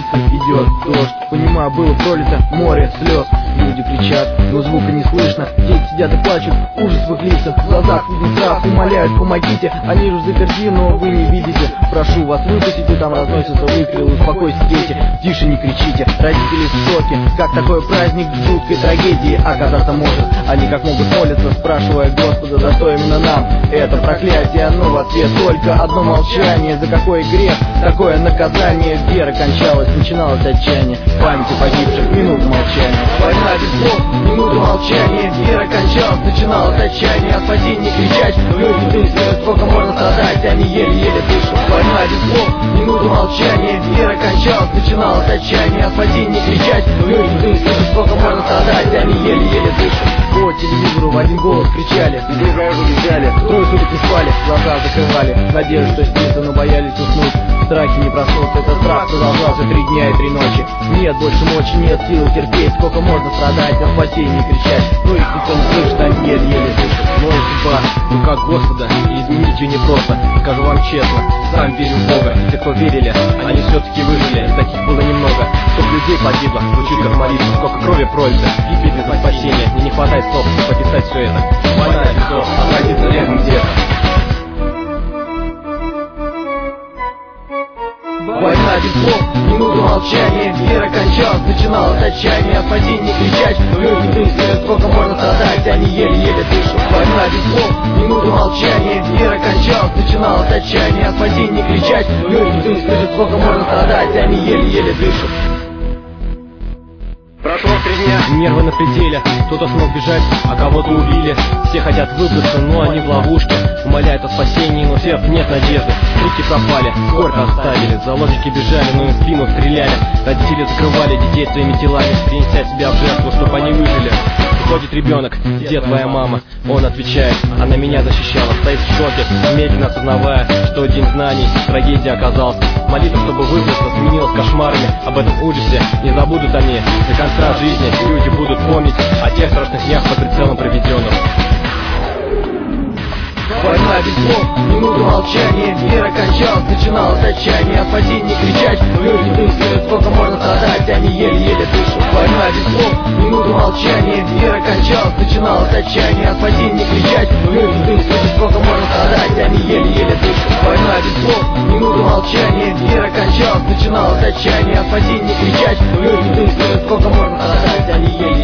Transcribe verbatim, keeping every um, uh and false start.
улице идет дождь. Понимаю, было пролито море слез. Люди кричат, но звука не слышно. Дети сидят и плачут, ужас в их лицах. В глазах виден страх, умоляют, помогите. Они же заперти, но вы не видите. Прошу вас, выпустите, там разносятся выстрелы. Успокойся, дети, тише не кричите. Родители в шоке, как такой праздник в жуткой трагедии оказаться может. Они как могут молиться, спрашивая Господа, за что именно нам это проклятие. Но в ответ только одно молчание. За какой грех, такое наказание. Вера кончалась, начиналось отчаяние. В памяти погибших минута молчания. Война без слов, минута молчания. Вера кончалась, начиналось отчаяние. О спасении кричать, люди дышат, сколько можно страдать, они еле-еле дышат. Война без слов, минута молчания. Вера кончалась, начиналось отчаяние. О спасении кричать, люди дышат, сколько можно страдать, они еле-еле дышат. По телевизору в один голос кричали, без играют убежали, трое суток не спали, глаза закрывали, надеялись, что снится, но боялись уснуть. В страхе не проснуться, этот страх продолжался три дня и три ночи. Нет больше мочи, нет силы терпеть, сколько можно страдать, о спасении кричать, но их никто не слышит, они еле-еле дышат. Но и судьба в руках Господа, и изменить ее непросто. Скажу вам честно, сам верю в Бога. Те, кто верили, они все-таки выжили. Таких было немного, сколько людей погибло, звучит как молитва, сколько крови пролито, и битвы за спасение. Мне не хватает слов, чтобы описать все это. Война без слов, отразится рядом где-то. Война без слов, минута молчания. Вера кончалась, начиналось отчаяние. О спасении кричать, люди дышат, сколько можно страдать, они еле-еле дышат. Война без слов, минута молчания. Вера кончалась, начиналось отчаяние. О спасении кричать, люди дышат, сколько можно страдать, они еле-еле дышат. Прошло три дня, нервы на пределе. Кто-то смог бежать, а кого-то убили. Все хотят выбраться, но они в ловушке. Умоляют о спасении, но всех нет надежды. Руки пропали, горько оставили. Заложники бежали, но им в спину стреляли. Родители закрывали детей своими телами, принеся себя в жертву, чтобы они выжили. Приходит ребенок, где твоя мама? Он отвечает, она меня защищала. Стоит в шоке, медленно осознавая, что день знаний трагедия оказался. Молитва, чтобы выбраться, сменилась кошмарами. Об этом ужасе не забудут они до конца жизни. Люди будут помнить о тех страшных днях под прицелом проведенных. Война без слов, минута молчания. Вера кончалась, начиналось отчаяние. О спасении кричать, люди дышат, сколько можно страдать, они еле-еле дышат. Война без слов, минута молчания. Вера кончалась, начиналось отчаяние. О спасении кричать, люди дышат, сколько можно страдать, они еле-еле дышат. Война без слов, минута молчания. Вера кончалась, начиналось отчаяние. О спасении кричать, люди дышат, сколько можно страдать, они еле-еле дышат.